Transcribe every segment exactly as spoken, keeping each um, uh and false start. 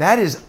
That is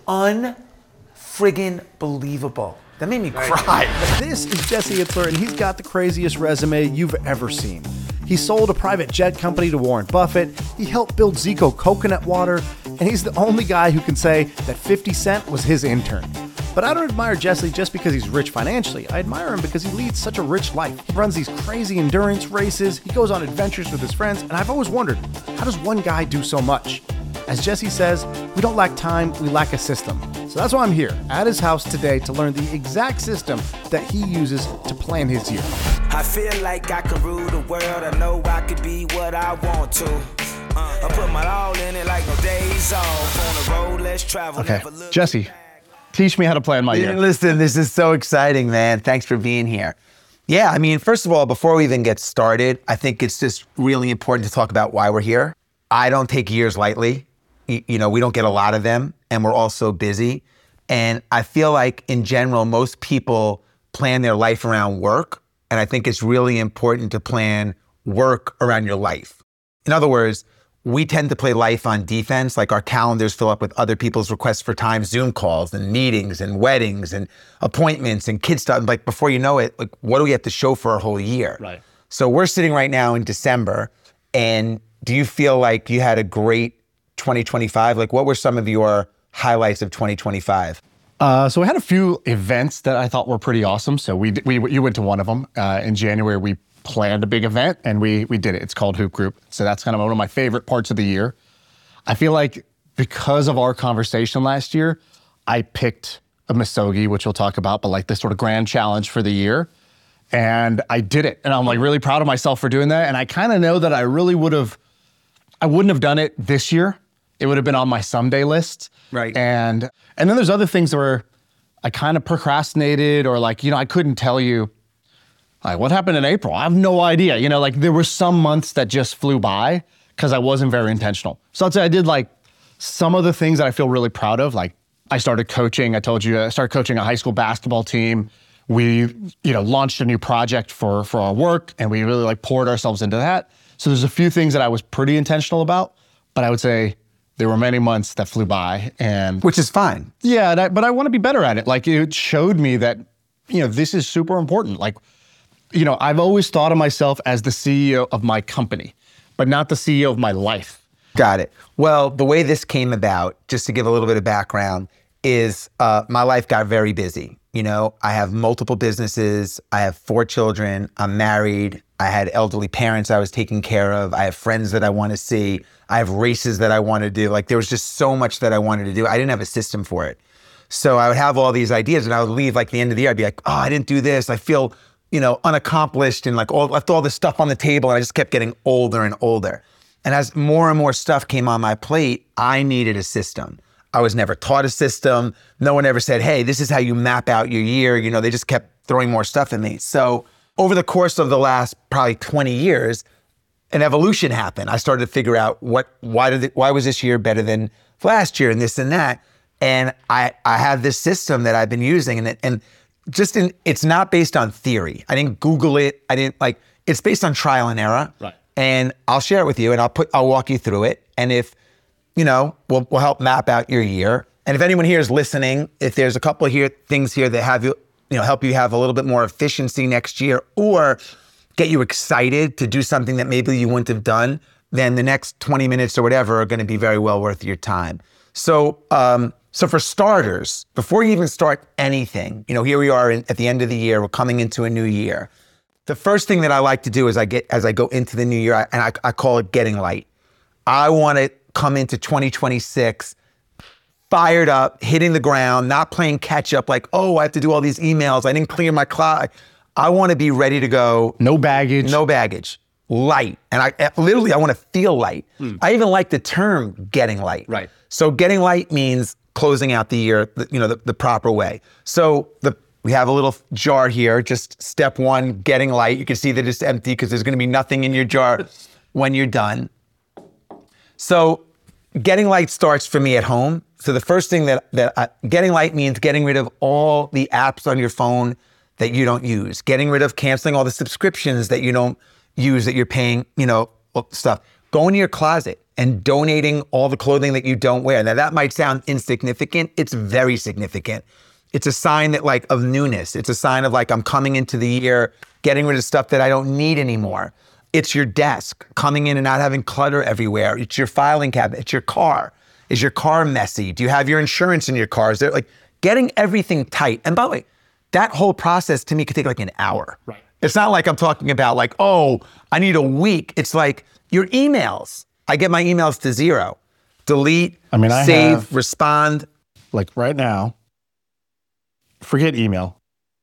un-friggin' believable. That made me cry. This is Jesse Itzler, and he's got the craziest resume you've ever seen. He sold a private jet company to Warren Buffett, he helped build Zico coconut water, and he's the only guy who can say that fifty cent was his intern. But I don't admire Jesse just because he's rich financially. I admire him because he leads such a rich life. He runs these crazy endurance races, he goes on adventures with his friends, and I've always wondered, how does one guy do so much? As Jesse says, we don't lack time, we lack a system. So that's why I'm here at his house today to learn the exact system that he uses to plan his year. I feel like I can rule the world. I know I could be what I want to. Uh, I put my all in it like no days off. On the road, let's travel. Okay, Jesse, teach me how to plan my year. Listen, this is so exciting, man. Thanks for being here. Yeah, I mean, first of all, before we even get started, I think it's just really important to talk about why we're here. I don't take years lightly. You know, we don't get a lot of them, and we're all so busy. And I feel like in general, most people plan their life around work. And I think it's really important to plan work around your life. In other words, we tend to play life on defense, like our calendars fill up with other people's requests for time, Zoom calls and meetings and weddings and appointments and kid stuff. Like before you know it, like what do we have to show for a whole year? Right. So we're sitting right now in December, and do you feel like you had a great twenty twenty-five? Like what were some of your highlights of twenty twenty-five? Uh, so we had a few events that I thought were pretty awesome. So we, we you went to one of them. Uh, in January, we planned a big event and we we did it. It's called Hoop Group. So that's kind of one of my favorite parts of the year. I feel like because of our conversation last year, I picked a Misogi, which we'll talk about, but like this sort of grand challenge for the year. And I did it. And I'm like really proud of myself for doing that. And I kind of know that I really would have, I wouldn't have done it this year. It would have been on my someday list. Right. And and then there's other things where I kind of procrastinated, or like, you know, I couldn't tell you, like, what happened in April? I have no idea. You know, like there were some months that just flew by because I wasn't very intentional. So I'd say I did like some of the things that I feel really proud of. Like I started coaching. I told you I started coaching a high school basketball team. We, you know, launched a new project for, for our work, and we really like poured ourselves into that. So there's a few things that I was pretty intentional about, but I would say there were many months that flew by, and which is fine. Yeah, and I, but I want to be better at it. Like it showed me that, you know, this is super important. Like, you know, I've always thought of myself as the C E O of my company, but not the C E O of my life. Got it. Well, the way this came about, just to give a little bit of background, is uh, my life got very busy. You know, I have multiple businesses. I have four children. I'm married. I had elderly parents I was taking care of. I have friends that I want to see. I have races that I want to do. Like there was just so much that I wanted to do. I didn't have a system for it. So I would have all these ideas, and I would leave like the end of the year. I'd be like, oh, I didn't do this. I feel, you know, unaccomplished, and like all, left all this stuff on the table, and I just kept getting older and older. And as more and more stuff came on my plate, I needed a system. I was never taught a system. No one ever said, hey, this is how you map out your year. You know, they just kept throwing more stuff at me. So over the course of the last probably twenty years, an evolution happened. I started to figure out what, why did it, why was this year better than last year, and this and that. And I, I have this system that I've been using, and it, and just in, it's not based on theory. I didn't Google it. I didn't like, it's based on trial and error. Right. And I'll share it with you, and I'll put, I'll walk you through it. And if, you know, we'll, we'll help map out your year. And if anyone here is listening, if there's a couple of here things here that have you, you know, help you have a little bit more efficiency next year, or get you excited to do something that maybe you wouldn't have done, then the next twenty minutes or whatever are going to be very well worth your time. So, um, so for starters, before you even start anything, you know, here we are in, at the end of the year, we're coming into a new year. The first thing that I like to do is I get, as I go into the new year, I, and I, I call it getting light. I want to come into twenty twenty-six fired up, hitting the ground, not playing catch up like, oh, I have to do all these emails. I didn't clear my cloud. I want to be ready to go. No baggage. No baggage. Light. And I literally, I want to feel light. Mm. I even like the term getting light. Right. So getting light means closing out the year, you know, the, the proper way. So the we have a little jar here, just step one, getting light. You can see that it's empty because there's going to be nothing in your jar when you're done. So getting light starts for me at home. So the first thing that, that I, getting light means getting rid of all the apps on your phone that you don't use, getting rid of canceling all the subscriptions that you don't use that you're paying, you know, stuff. Go into your closet and donating all the clothing that you don't wear. Now that might sound insignificant. It's very significant. It's a sign that like of newness. It's a sign of like, I'm coming into the year, getting rid of stuff that I don't need anymore. It's your desk, coming in and not having clutter everywhere. It's your filing cabinet, it's your car. Is your car messy? Do you have your insurance in your car? Is there like getting everything tight? And by the way, that whole process to me could take like an hour. Right. It's not like I'm talking about like, oh, I need a week. It's like your emails. I get my emails to zero. Delete, I mean, I save, have, respond. like right now, forget email.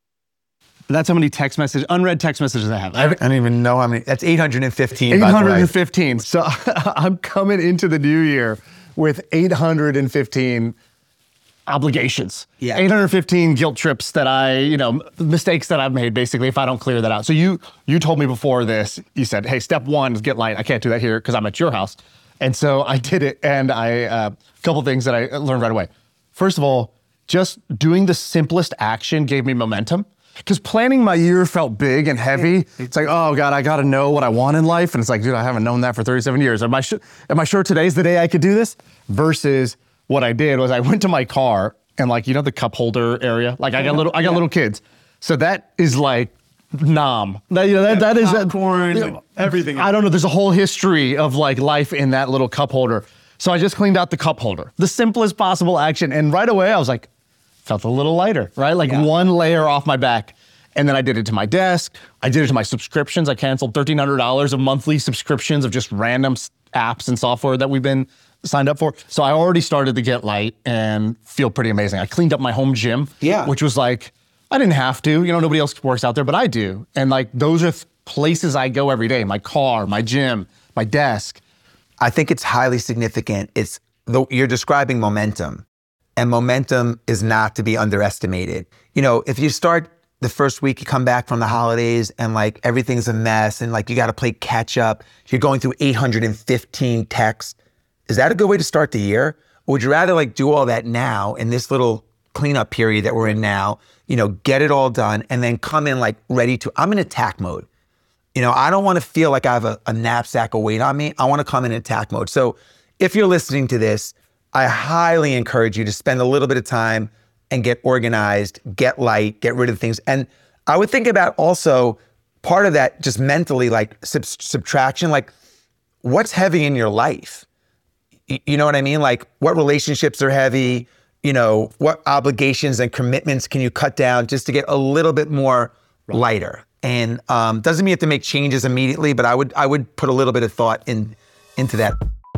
That's how many text messages, unread text messages I have. I have I don't even know how many. That's eight hundred fifteen. eight hundred fifteen. So I'm coming into the new year with eight hundred fifteen obligations. Yeah. eight hundred fifteen guilt trips that I, you know, mistakes that I've made basically if I don't clear that out. So you you told me before this, you said, hey, step one is get light. I can't do that here because I'm at your house. And so I did it, and I, a uh, couple things that I learned right away. First of all, just doing the simplest action gave me momentum. Because planning my year felt big and heavy. It's like, oh God, I gotta know what I want in life. And it's like, dude, I haven't known that for thirty-seven years. Am I, sh- am I sure today's the day I could do this? Versus what I did was I went to my car and like, you know, the cup holder area? Like I got little, I got little kids. So that is like nom. That, you know, that, that is popcorn, you know, everything. I don't know, there's a whole history of like life in that little cup holder. So I just cleaned out the cup holder. The simplest possible action. And right away I was like, felt a little lighter, right? Like yeah. one layer off my back. And then I did it to my desk. I did it to my subscriptions. I canceled thirteen hundred dollars of monthly subscriptions of just random apps and software that we've been signed up for. So I already started to get light and feel pretty amazing. I cleaned up my home gym, yeah. which was like, I didn't have to. You know, nobody else works out there, but I do. And like, those are th- places I go every day. My car, my gym, my desk. I think it's highly significant. It's the, you're describing momentum, and momentum is not to be underestimated. You know, if you start the first week you come back from the holidays and like everything's a mess and like you got to play catch up, you're going through eight hundred fifteen texts. Is that a good way to start the year? Or would you rather like do all that now in this little cleanup period that we're in now, you know, get it all done and then come in like ready to, I'm in attack mode. You know, I don't want to feel like I have a, a knapsack of weight on me. I want to come in attack mode. So if you're listening to this, I highly encourage you to spend a little bit of time and get organized, get light, get rid of things. And I would think about also part of that just mentally, like sub- subtraction, like what's heavy in your life? Y- you know what I mean? Like what relationships are heavy? You know, what obligations and commitments can you cut down just to get a little bit more right. lighter? And um, doesn't mean you have to make changes immediately, but I would I would put a little bit of thought in into that.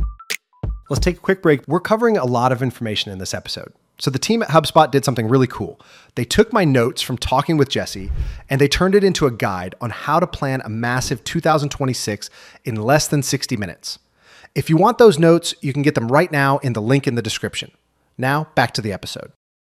Let's take a quick break. We're covering a lot of information in this episode. So the team at HubSpot did something really cool. They took my notes from talking with Jesse and they turned it into a guide on how to plan a massive two thousand twenty-six in less than sixty minutes. If you want those notes, you can get them right now in the link in the description. Now, back to the episode.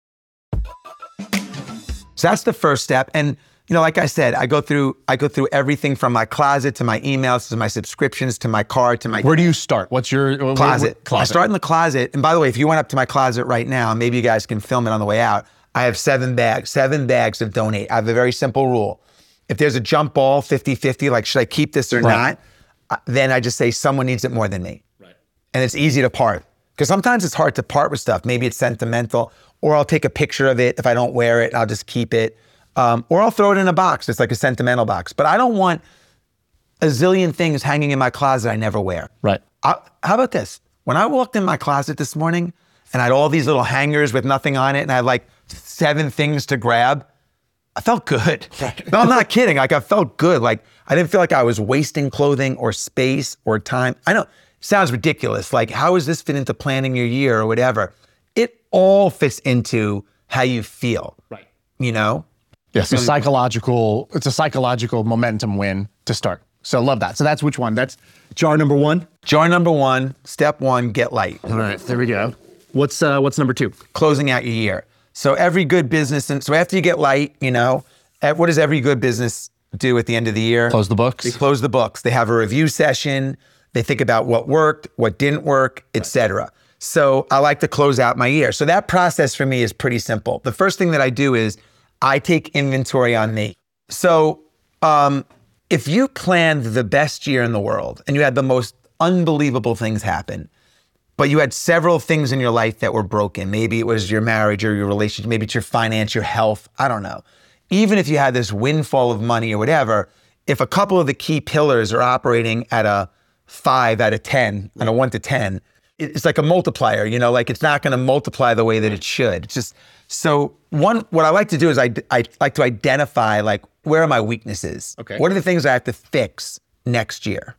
So that's the first step. And you know, like I said, I go through I go through everything from my closet to my emails to my subscriptions to my car to my Where do you start? What's your closet? Where, where, closet. I start in the closet. And by the way, if you went up to my closet right now, maybe you guys can film it on the way out. I have seven bags, seven bags of donate. I have a very simple rule. If there's a jump ball, fifty-fifty, like should I keep this or right. not? Then I just say someone needs it more than me. Right. And it's easy to part. Because sometimes it's hard to part with stuff. Maybe it's sentimental, or I'll take a picture of it. If I don't wear it, I'll just keep it. Um, or I'll throw it in a box. It's like a sentimental box. But I don't want a zillion things hanging in my closet I never wear. Right. I, how about this? When I walked in my closet this morning and I had all these little hangers with nothing on it and I had like seven things to grab, I felt good. Right. No, I'm not kidding. Like I felt good. Like I didn't feel like I was wasting clothing or space or time. I know it sounds ridiculous. Like how does this fit into planning your year or whatever? It all fits into how you feel. Right. You know? Yes, yeah, so psychological, it's a psychological momentum win to start. So love that. So that's which one? That's jar number one? Jar number one, step one, get light. All right, there we go. What's uh, what's number two? Closing out your year. So every good business, and so after you get light, you know, what does every good business do at the end of the year? Close the books. They close the books. They have a review session. They think about what worked, what didn't work, et cetera. So I like to close out my year. So that process for me is pretty simple. The first thing that I do is I take inventory on me. So um, if you planned the best year in the world and you had the most unbelievable things happen. But you had several things in your life that were broken. Maybe it was your marriage or your relationship. Maybe it's your finance, your health. I don't know. Even if you had this windfall of money or whatever, if a couple of the key pillars are operating at a five out of ten, on a one to ten, it's like a multiplier, you know, like it's not going to multiply the way that it should. It's just, so one, what I like to do is I, I like to identify like, where are my weaknesses? Okay. What are the things I have to fix next year?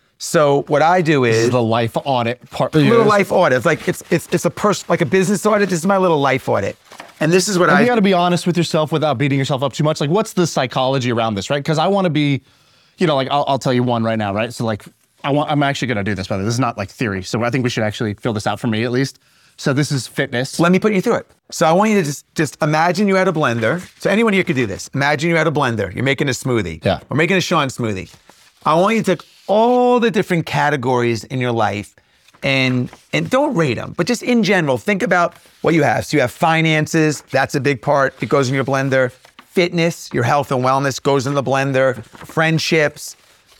So what I do is, This is the life audit part. a little life audit. It's like it's it's it's a person like a business audit. This is my little life audit, and this is what And I. you got to be honest with yourself without beating yourself up too much. Like, what's the psychology around this, right? Because I want to be, you know, like I'll, I'll tell you one right now, right? So like, I want. I'm actually going to do this, by the way. This is not like theory. So I think we should actually fill this out for me at least. So this is fitness. Let me put you through it. So I want you to just just imagine you had a blender. So anyone here could do this. Imagine you had a blender. You're making a smoothie. Yeah. We're making a Sean smoothie. I want you to take all the different categories in your life and and don't rate them, but just in general, think about what you have. So you have finances, that's a big part. It goes in your blender. Fitness, your health and wellness goes in the blender. Friendships,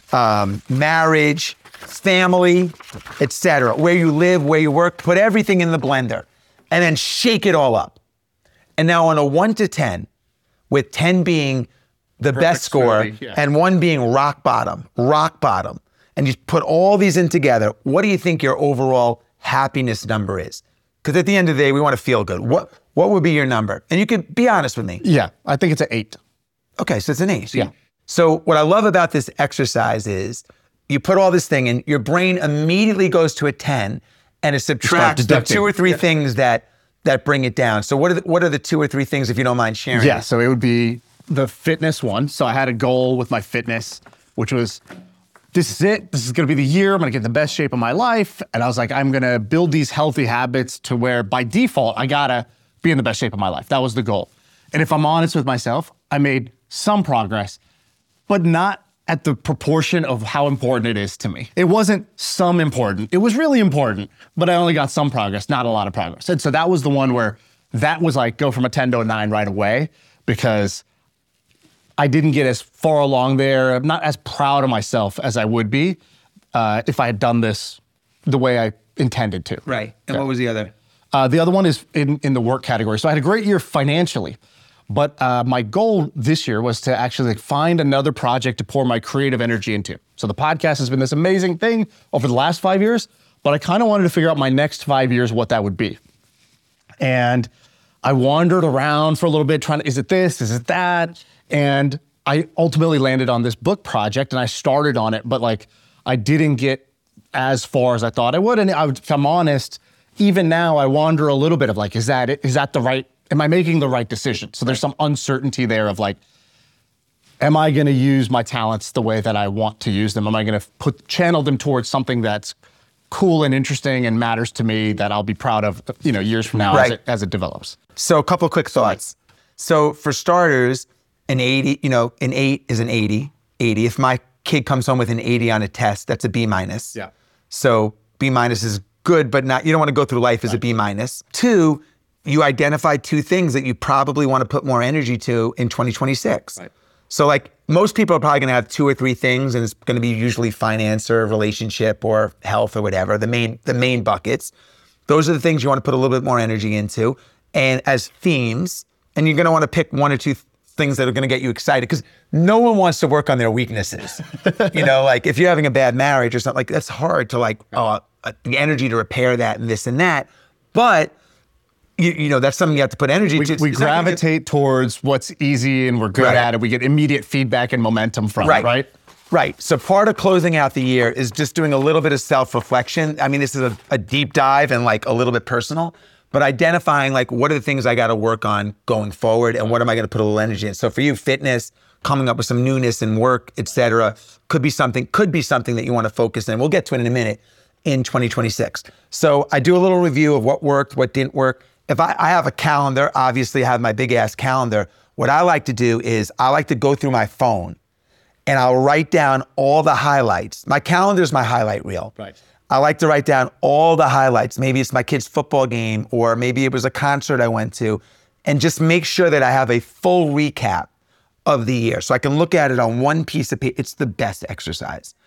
um, marriage, family, et cetera. Where you live, where you work, put everything in the blender and then shake it all up. And now on a one to ten, with ten being the best score smoothie, yeah. and one being rock bottom, rock bottom, and you put all these in together, what do you think your overall happiness number is? Because at the end of the day, we want to feel good. What what would be your number? And you can be honest with me. Yeah, I think it's an eight. Okay, so it's an eight. So, Yeah. you- so what I love about this exercise is you put all this thing in, your brain immediately goes to a ten and it subtracts the deducting. two or three things that that bring it down. So what are the, what are the two or three things, if you don't mind sharing? Yeah, so it would be the fitness one. So I had a goal with my fitness, which was, this is it. This is gonna be the year. I'm gonna get in the best shape of my life. And I was like, I'm gonna build these healthy habits to where by default, I gotta be in the best shape of my life. That was the goal. And if I'm honest with myself, I made some progress, but not at the proportion of how important it is to me. It wasn't some important. It was really important, but I only got some progress, not a lot of progress. And so that was the one where that was like go from a ten to a nine right away, because I didn't get as far along there. I'm not as proud of myself as I would be uh, if I had done this the way I intended to. Right. And what was the other? Uh, the other one is in, in the work category. So I had a great year financially, but uh, my goal this year was to actually like, find another project to pour my creative energy into. So the podcast has been this amazing thing over the last five years, but I kind of wanted to figure out my next five years, what that would be. And I wandered around for a little bit trying to, is it this, is it that? And I ultimately landed on this book project and I started on it, but like I didn't get as far as I thought I would. And I would, if I'm honest, even now I wander a little bit of like, is that it? Is that the right, am I making the right decision? So there's some uncertainty there of like, am I gonna use my talents the way that I want to use them? Am I gonna put channel them towards something that's cool and interesting and matters to me that I'll be proud of, you know, years from now Right. as, it, as it develops? So a couple of quick thoughts. So for starters, an eighty, you know, an eight is an eighty, eighty. If my kid comes home with an eighty on a test, that's a B minus. Yeah. So B minus is good, but not, you don't want to go through life as a B minus. Two, you identified two things that you probably want to put more energy to in twenty twenty-six. Right. So like most people are probably going to have two or three things, and it's going to be usually finance or relationship or health or whatever, the main the main buckets. Those are the things you want to put a little bit more energy into. And as themes, and you're going to want to pick one or two th- things that are going to get you excited, because no one wants to work on their weaknesses. You know, like if you're having a bad marriage or something, like that's hard to like, oh, uh, the energy to repair that and this and that. But you, you know, that's something you have to put energy We, to. we It's not gonna get- gravitate towards what's easy and we're good Right. at it. We get immediate feedback and momentum from Right. it, right? Right. So part of closing out the year is just doing a little bit of self-reflection. I mean, this is a, a deep dive and like a little bit personal, but identifying like what are the things I got to work on going forward and what am I going to put a little energy in. So for you, fitness, coming up with some newness in work, et cetera, could be something, could be something that you want to focus in. We'll get to it in a minute in twenty twenty-six. So I do a little review of what worked, what didn't work. If I, I have a calendar, obviously I have my big ass calendar. What I like to do is I like to go through my phone and I'll write down all the highlights. My calendar is my highlight reel. Right. I like to write down all the highlights. Maybe it's my kid's football game, or maybe it was a concert I went to, and just make sure that I have a full recap of the year. So I can look at it on one piece of paper. It's the best exercise.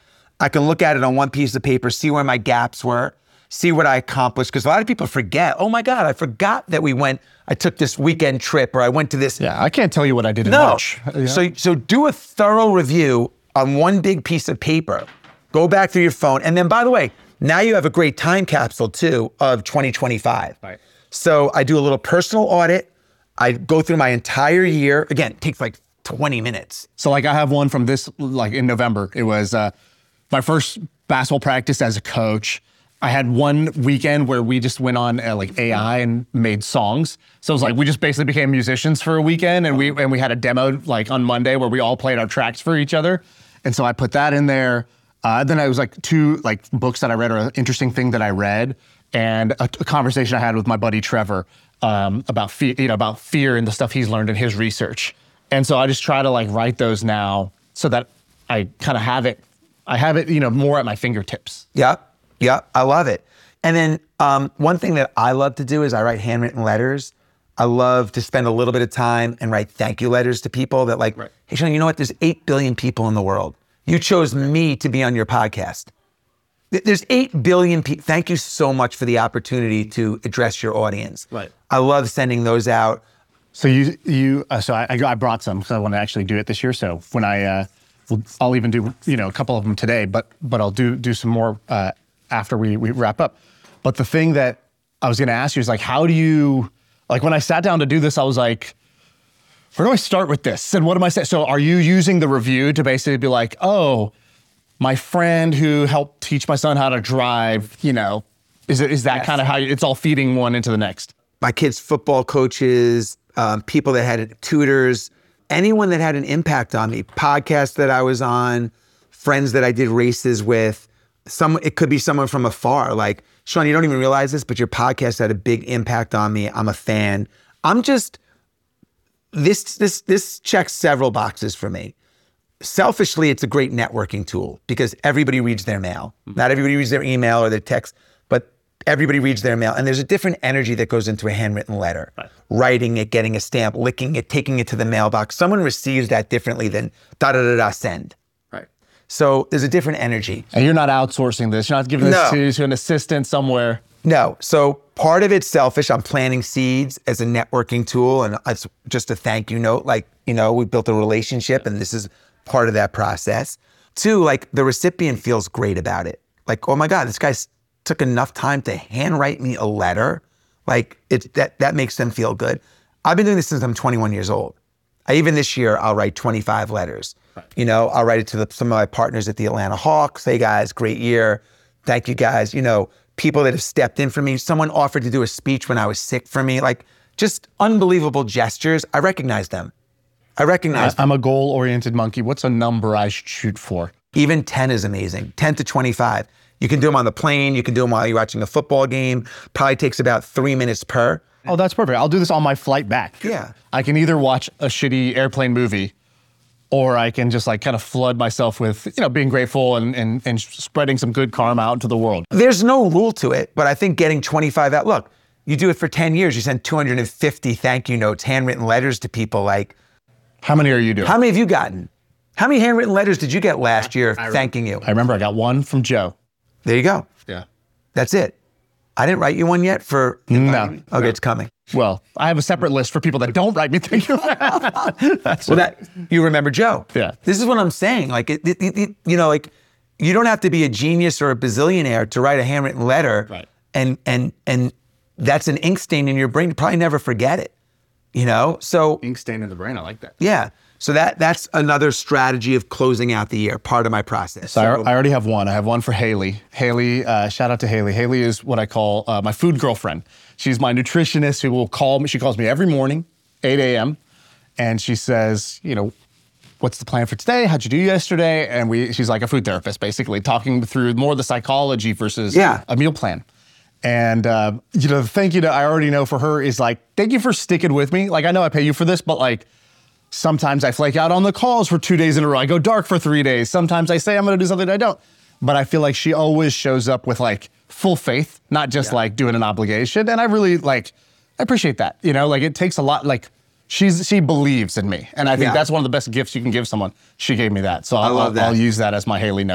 I can look at it on one piece of paper, see where my gaps were, see what I accomplished. Because a lot of people forget, oh my God, I forgot that we went, I took this weekend trip or I went to this. Yeah, I can't tell you what I did in No. March. Yeah. So, so do a thorough review on one big piece of paper. Go back through your phone. And then, by the way, now you have a great time capsule too of twenty twenty-five. Right. So I do a little personal audit. I go through my entire year. Again, it takes like twenty minutes. So like I have one from this, like in November. It was uh, my first basketball practice as a coach. I had one weekend where we just went on uh, like A I and made songs. So it was like we just basically became musicians for a weekend, and we and we had a demo like on Monday where we all played our tracks for each other. And so I put that in there. Uh, then I was like two like books that I read or an interesting thing that I read, and a, a conversation I had with my buddy Trevor um, about fear, you know, about fear and the stuff he's learned in his research. And so I just try to like write those now so that I kind of have it. I have it, you know, more at my fingertips. Yep, yep, I love it. And then um, one thing that I love to do is I write handwritten letters. I love to spend a little bit of time and write thank you letters to people that like, Right. hey, Sean, you know what? There's eight billion people in the world. You chose me to be on your podcast. Th- There's eight billion people. Thank you so much for the opportunity to address your audience. Right. I love sending those out. So you, you, uh, so I, I brought some because I want to actually do it this year. So when I, uh, I'll even do, you know, a couple of them today, but but I'll do do some more uh, after we we wrap up. But the thing that I was going to ask you is like, how do you, like when I sat down to do this, I was like, where do I start with this? And what am I saying? So are you using the review to basically be like, oh, my friend who helped teach my son how to drive, you know, is it is that Yes. kind of how you, it's all feeding one into the next? My kids' football coaches, um, people that had tutors, anyone that had an impact on me, podcasts that I was on, friends that I did races with. Some, it could be someone from afar. Like, Sean, you don't even realize this, but your podcast had a big impact on me. I'm a fan. I'm just, this this this checks several boxes for me. Selfishly, it's a great networking tool because everybody reads their mail. Mm-hmm. Not everybody reads their email or their text, but everybody reads their mail. And there's a different energy that goes into a handwritten letter. Right. Writing it, getting a stamp, licking it, taking it to the mailbox. Someone receives that differently than da-da-da-da send. Right. So there's a different energy. And you're not outsourcing this. You're not giving this No. to, to an assistant somewhere. No. So part of it's selfish. I'm planting seeds as a networking tool, and it's just a thank you note. Like, you know, we built a relationship, and this is part of that process. Two, like the recipient feels great about it. Like, oh my God, this guy took enough time to handwrite me a letter. Like, it's that that makes them feel good. I've been doing this since I'm twenty-one years old. I, even this year, I'll write twenty-five letters. Right. You know, I'll write it to the, some of my partners at the Atlanta Hawks. Hey guys, great year. Thank you guys. You know, people that have stepped in for me. Someone offered to do a speech when I was sick for me. Like, just unbelievable gestures. I recognize them. I recognize I, I'm a goal-oriented monkey. What's a number I should shoot for? Even ten is amazing. ten to twenty-five. You can do them on the plane. You can do them while you're watching a football game. Probably takes about three minutes per. Oh, that's perfect. I'll do this on my flight back. Yeah. I can either watch a shitty airplane movie, or I can just like kind of flood myself with, you know, being grateful and, and, and spreading some good karma out into the world. There's no rule to it, but I think getting twenty-five out, look, you do it for ten years. You send two hundred fifty thank you notes, handwritten letters to people. Like, How many are you doing? how many have you gotten? How many handwritten letters did you get last year thanking you? I remember I got one from Joe. There you go. Yeah. That's it. I didn't write you one yet for. No. Okay, it's coming. Well, I have a separate list for people that don't write me thank you. That's Well, that you remember Joe. Yeah. This is what I'm saying. Like, it, it, it, you know, like you don't have to be a genius or a bazillionaire to write a handwritten letter. Right. And and and that's an ink stain in your brain. You probably never forget it. You know. So ink stain in the brain. I like that. yeah. So that that's another strategy of closing out the year. Part of my process. So I, I already have one. I have one for Haley. Haley, uh, shout out to Haley. Haley is what I call uh, my food girlfriend. She's my nutritionist who will call me. She calls me every morning, eight a.m. And she says, you know, what's the plan for today? How'd you do yesterday? And we, she's like a food therapist, basically, talking through more the psychology versus Yeah. a meal plan. And, uh, you know, the thank you that I already know for her is like, thank you for sticking with me. Like, I know I pay you for this, but like, sometimes I flake out on the calls for two days in a row. I go dark for three days. Sometimes I say I'm gonna do something I don't. But I feel like she always shows up with like full faith, not just Yeah. like doing an obligation. And I really like, I appreciate that. You know, like it takes a lot, like she's, she believes in me. And I think Yeah. that's one of the best gifts you can give someone. She gave me that. So I'll, love that. I'll use that as my Haley note.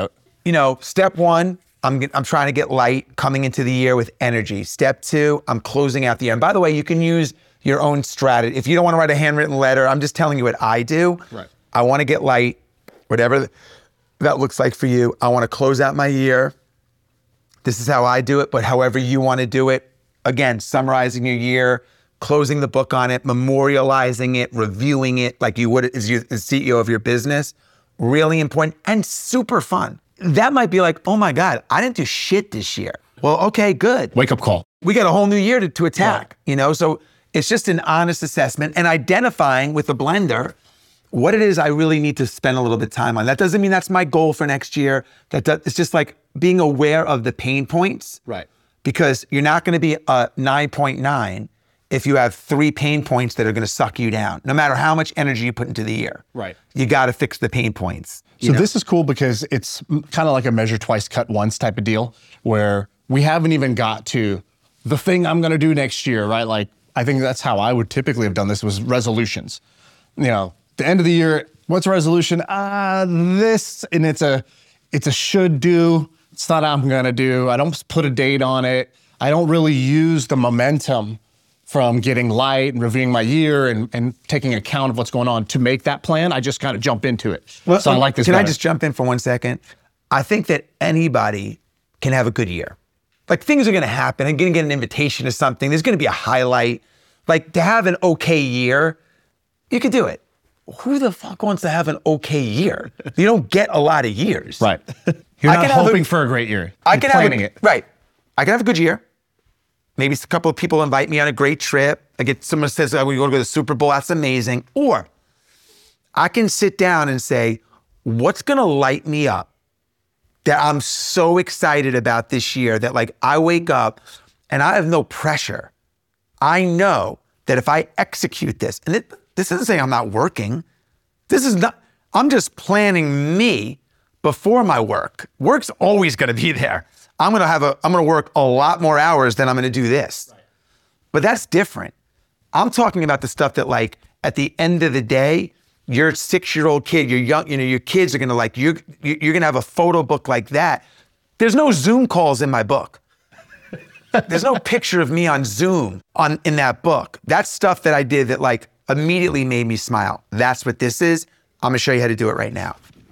you know, step one, I'm I'm trying to get light coming into the year with energy. Step two, I'm closing out the year. And by the way, you can use your own strategy. If you don't want to write a handwritten letter, I'm just telling you what I do. Right. I want to get light, whatever that looks like for you. I want to close out my year. This is how I do it, but however you want to do it. Again, summarizing your year, closing the book on it, memorializing it, reviewing it like you would as you, the C E O of your business. Really important and super fun. That might be like, oh my God, I didn't do shit this year. Well, okay, good. Wake up call. We got a whole new year to, to attack, you know? So it's just an honest assessment and identifying with the blender what it is I really need to spend a little bit of time on. That doesn't mean that's my goal for next year. That does, it's just like being aware of the pain points. Right. Because you're not gonna be a nine point nine if you have three pain points that are gonna suck you down, no matter how much energy you put into the year. Right. You gotta fix the pain points. So this is cool because it's kind of like a measure twice, cut once type of deal where we haven't even got to the thing I'm gonna do next year, right? Like, I think that's how I would typically have done this was resolutions. You know, the end of the year, what's a resolution? Ah, uh, this, and it's a, it's a should do. It's not I'm gonna do. I don't put a date on it. I don't really use the momentum from getting light and reviewing my year and, and taking account of what's going on to make that plan. I just kind of jump into it. Well, so I like this Can better. I just jump in for one second? I think that anybody can have a good year. Like things are gonna happen. I'm gonna get an invitation to something. There's gonna be a highlight. Like to have an okay year, you could do it. Who the fuck wants to have an okay year? You don't get a lot of years. Right. You're I not can have hoping a- for a great year. I You're can have planning a, it. Right. I can have a good year. Maybe a couple of people invite me on a great trip. I get someone says, oh, we go to the Super Bowl. That's amazing. Or I can sit down and say, what's gonna light me up that I'm so excited about this year that like I wake up and I have no pressure. I know that if I execute this, and it, this isn't saying I'm not working. This is not, I'm just planning me before my work. Work's always gonna be there. I'm gonna have a, I'm gonna work a lot more hours than I'm gonna do this. Right. But that's different. I'm talking about the stuff that like, at the end of the day, your six-year-old kid, your young, you know, your kids are gonna like, you're, you're gonna have a photo book like that. There's no Zoom calls in my book. There's no picture of me on Zoom on in that book. That's stuff that I did that like immediately made me smile. That's what this is. I'm gonna show you how to do it right now.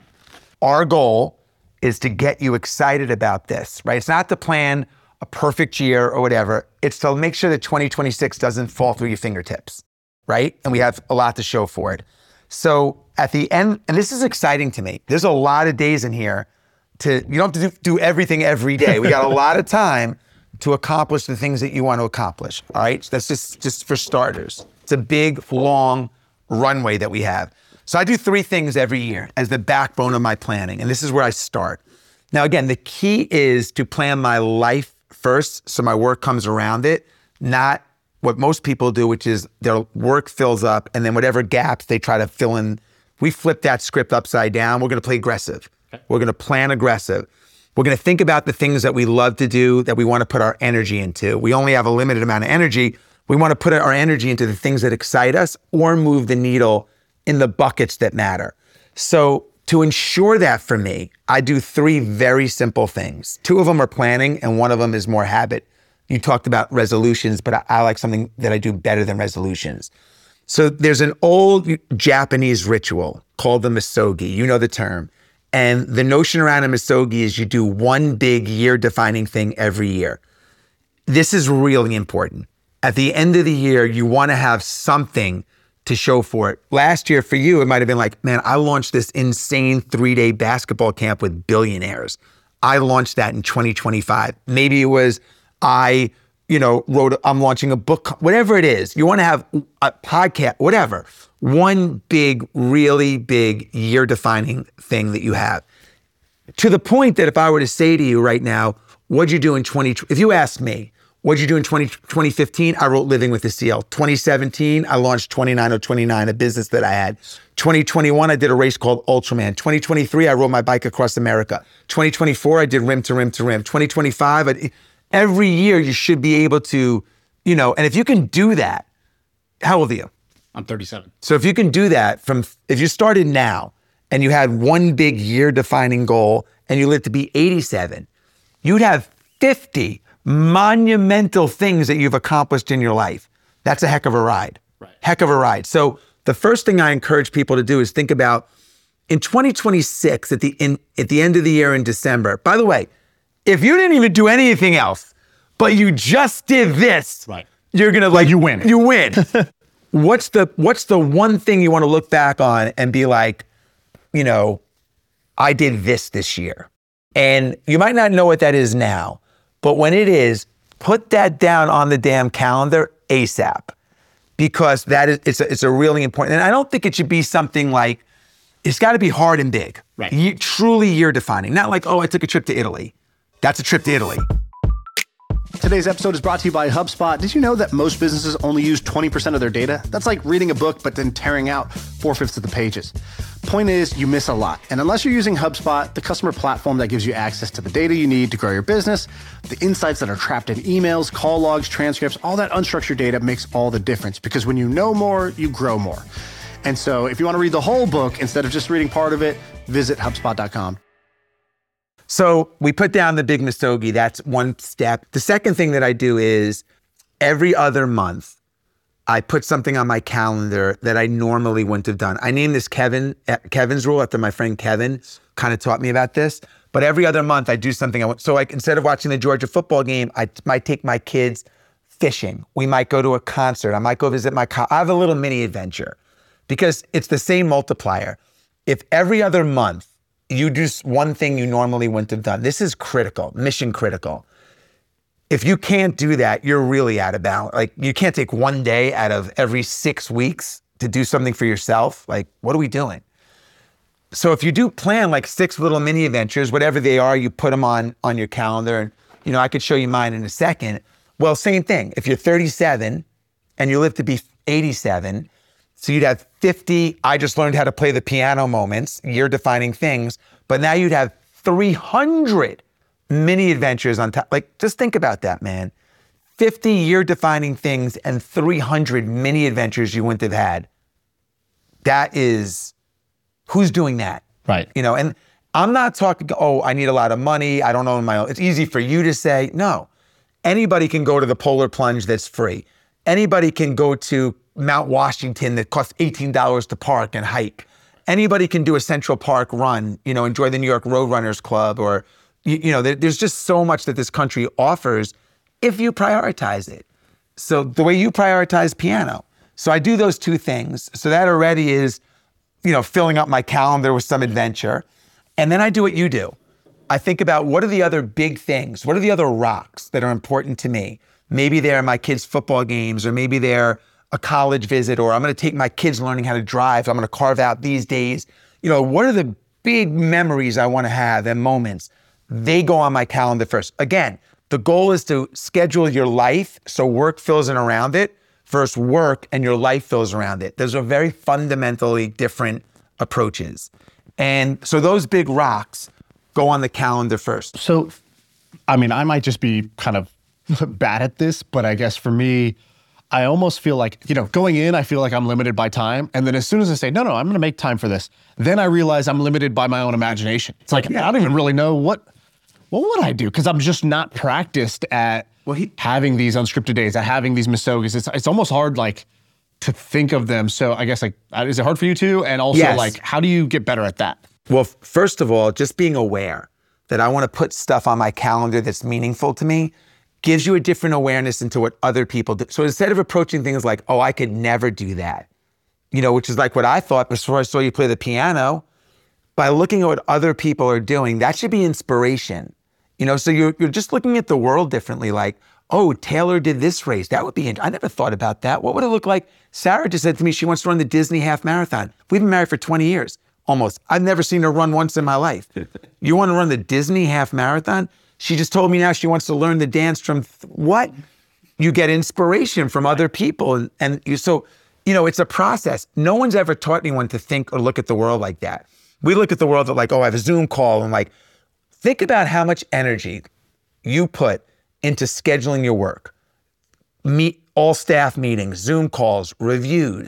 Our goal is to get you excited about this, right? It's not to plan a perfect year or whatever. It's to make sure that twenty twenty-six doesn't fall through your fingertips, right? And we have a lot to show for it. So at the end, and this is exciting to me, there's a lot of days in here to, you don't have to do, do everything every day. We got a lot of time to accomplish the things that you want to accomplish, all right? So that's just, just for starters. It's a big, long runway that we have. So I do three things every year as the backbone of my planning, and this is where I start. Now, again, the key is to plan my life first so my work comes around it, not what most people do, which is their work fills up and then whatever gaps they try to fill in. We flip that script upside down. We're gonna play aggressive. Okay. We're gonna plan aggressive. We're gonna think about the things that we love to do, that we wanna put our energy into. We only have a limited amount of energy. We wanna put our energy into the things that excite us or move the needle in the buckets that matter. So to ensure that for me, I do three very simple things. Two of them are planning and one of them is more habit. You talked about resolutions, but I, I like something that I do better than resolutions. So there's an old Japanese ritual called the misogi. You know the term. And the notion around a misogi is you do one big year-defining thing every year. This is really important. At the end of the year, you want to have something to show for it. Last year for you, it might have been like, man, I launched this insane three-day basketball camp with billionaires. I launched that in twenty twenty-five. Maybe it was, I, you know, wrote, I'm launching a book, whatever it is. You want to have a podcast, whatever. One big, really big year-defining thing that you have. To the point that if I were to say to you right now, what'd you do in twenty, if you asked me, what'd you do in twenty, twenty fifteen? I wrote Living with the C L. twenty seventeen, I launched twenty-nine oh twenty-nine, a business that I had. twenty twenty-one, I did a race called Ultraman. twenty twenty-three, I rode my bike across America. twenty twenty-four, I did rim to rim to rim. twenty twenty-five, I, every year you should be able to, you know, and if you can do that, how old are you? I'm thirty-seven. So if you can do that from, if you started now and you had one big year defining goal and you lived to be eighty-seven, you'd have fifty monumental things that you've accomplished in your life. That's a heck of a ride. Right. Heck of a ride. So the first thing I encourage people to do is think about in twenty twenty-six, at the in, at the end of the year in December. By the way, if you didn't even do anything else, but you just did this, right, you're gonna like you win. You win. What's the what's the one thing you want to look back on and be like, you know, I did this this year, and you might not know what that is now, but when it is, put that down on the damn calendar ASAP, because that is it's a, it's a really important. And I don't think it should be something like, it's got to be hard and big, right? Ye- truly year defining, not like, oh, I took a trip to Italy. That's a trip to Italy. Today's episode is brought to you by HubSpot. Did you know that most businesses only use twenty percent of their data? That's like reading a book, but then tearing out four-fifths of the pages. Point is, you miss a lot. And unless you're using HubSpot, the customer platform that gives you access to the data you need to grow your business, the insights that are trapped in emails, call logs, transcripts, all that unstructured data makes all the difference. Because when you know more, you grow more. And so if you want to read the whole book instead of just reading part of it, visit HubSpot dot com. So we put down the big Misogi. That's one step. The second thing that I do is every other month, I put something on my calendar that I normally wouldn't have done. I named this Kevin, Kevin's rule after my friend Kevin kind of taught me about this. But every other month I do something. I want. So like instead of watching the Georgia football game, I might take my kids fishing. We might go to a concert. I might go visit my, co- I have a little mini adventure because it's the same multiplier. If every other month, you do one thing you normally wouldn't have done. This is critical, mission critical. If you can't do that, you're really out of balance. Like you can't take one day out of every six weeks to do something for yourself. Like, what are we doing? So if you do plan like six little mini adventures, whatever they are, you put them on, on your calendar. And, you know, I could show you mine in a second. Well, same thing. If you're thirty-seven and you live to be eighty-seven, so you'd have fifty, I just learned how to play the piano moments, year-defining things, but now you'd have three hundred mini adventures on top. Like, just think about that, man. fifty year-defining things and three hundred mini adventures you wouldn't have had. That is, who's doing that? Right. You know, and I'm not talking, oh, I need a lot of money, I don't own my own. It's easy for you to say, no. Anybody can go to the Polar Plunge that's free. Anybody can go to Mount Washington that costs eighteen dollars to park and hike. Anybody can do a Central Park run, you know, enjoy the New York Roadrunners Club, or, you, you know, there, there's just so much that this country offers if you prioritize it. So the way you prioritize piano. So I do those two things. So that already is, you know, filling up my calendar with some adventure. And then I do what you do. I think about what are the other big things? What are the other rocks that are important to me? Maybe they're my kids' football games, or maybe they're a college visit, or I'm going to take my kids learning how to drive. I'm going to carve out these days. You know, what are the big memories I want to have and moments? They go on my calendar first. Again, the goal is to schedule your life so work fills in around it versus work and your life fills around it. Those are very fundamentally different approaches. And so those big rocks go on the calendar first. So, I mean, I might just be kind of bad at this, but I guess for me, I almost feel like, you know, going in, I feel like I'm limited by time. And then as soon as I say, no, no, I'm going to make time for this, then I realize I'm limited by my own imagination. It's like, yeah. I don't even really know what, what would I do? Because I'm just not practiced at well, he, having these unscripted days, at having these misogis. It's, it's almost hard, like, to think of them. So I guess, like, is it hard for you too? And also, yes. like, how do you get better at that? Well, first of all, just being aware that I want to put stuff on my calendar that's meaningful to me gives you a different awareness into what other people do. So instead of approaching things like, oh, I could never do that, you know, which is like what I thought before I saw you play the piano, by looking at what other people are doing, that should be inspiration. You know, so you're, you're just looking at the world differently, like, oh, Taylor did this race. That would be, I never thought about that. What would it look like? Sarah just said to me she wants to run the Disney half marathon. We've been married for twenty years, almost. I've never seen her run once in my life. You want to run the Disney half marathon? She just told me now she wants to learn the dance from, th- what? You get inspiration from other people. And, and you, so, you know, it's a process. No one's ever taught anyone to think or look at the world like that. We look at the world like, oh, I have a Zoom call. And like, think about how much energy you put into scheduling your work. Meet all staff meetings, Zoom calls, reviews,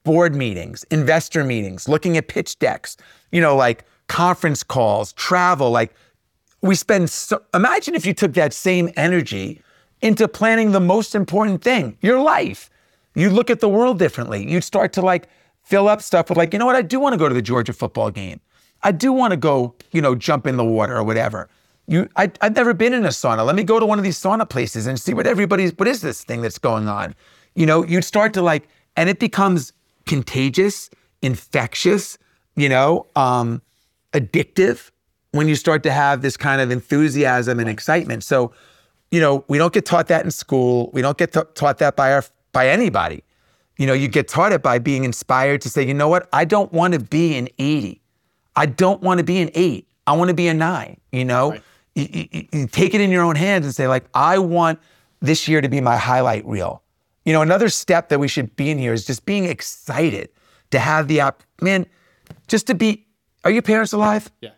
board meetings, investor meetings, looking at pitch decks, you know, like conference calls, travel. Like we spend so, imagine if you took that same energy into planning the most important thing, your life. You look at the world differently. You'd start to like fill up stuff with like, you know what, I do want to go to the Georgia football game. I do want to go, you know, jump in the water or whatever. You, I, I've never been in a sauna. Let me go to one of these sauna places and see what everybody's, what is this thing that's going on? You know, you'd start to like, and it becomes contagious, infectious, you know, um, addictive when you start to have this kind of enthusiasm and excitement. So, you know, we don't get taught that in school. We don't get ta- taught that by our, by anybody. You know, you get taught it by being inspired to say, you know what, I don't want to be an eighty. I don't want to be an eight. I want to be a nine, you know? Right. You, you, you take it in your own hands and say like, I want this year to be my highlight reel. You know, another step that we should be in here is just being excited to have the op, man, just to be, are your parents alive? Yeah.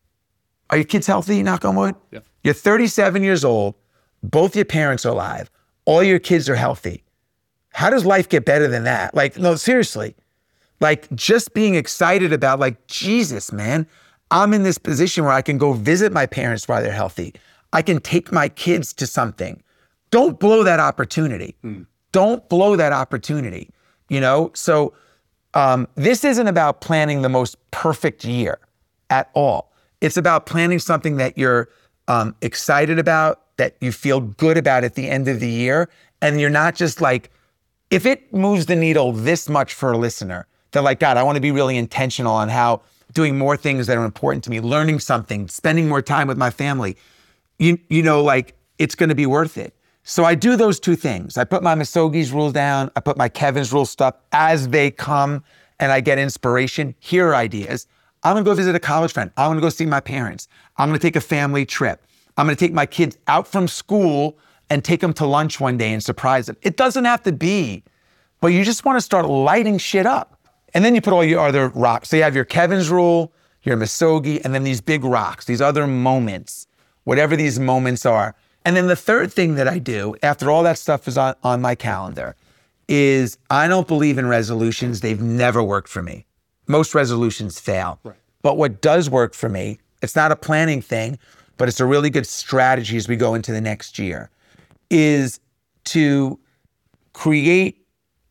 Are your kids healthy, knock on wood? Yeah. You're thirty-seven years old, both your parents are alive, all your kids are healthy. How does life get better than that? Like, no, seriously. Like just being excited about like, Jesus, man, I'm in this position where I can go visit my parents while they're healthy. I can take my kids to something. Don't blow that opportunity. Mm. Don't blow that opportunity, you know? So um, this isn't about planning the most perfect year at all. It's about planning something that you're um, excited about, that you feel good about at the end of the year. And you're not just like, if it moves the needle this much for a listener, they're like, God, I want to be really intentional on how doing more things that are important to me, learning something, spending more time with my family, you, you know, like it's going to be worth it. So I do those two things. I put my Misogi's rules down. I put my Kevin's rules stuff as they come and I get inspiration. Here are ideas. I'm going to go visit a college friend. I'm going to go see my parents. I'm going to take a family trip. I'm going to take my kids out from school and take them to lunch one day and surprise them. It doesn't have to be, but you just want to start lighting shit up. And then you put all your other rocks. So you have your Kevin's rule, your Misogi, and then these big rocks, these other moments, whatever these moments are. And then the third thing that I do, after all that stuff is on, on my calendar, is I don't believe in resolutions. They've never worked for me. Most resolutions fail. Right. But what does work for me, it's not a planning thing, but it's a really good strategy as we go into the next year, is to create